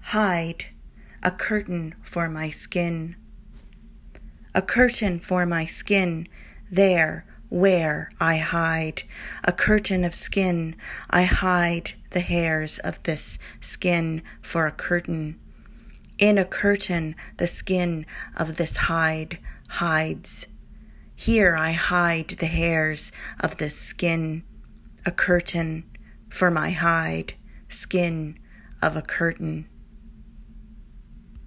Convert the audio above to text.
hide, a curtain for my skin. A curtain for my skin, there where I hide. A curtain of skin, I hide the hairs of this skin for a curtain. In a curtain, the skin of this hide hides. Here I hide the hairs of this skin, a curtain for my hide, skin of a curtain.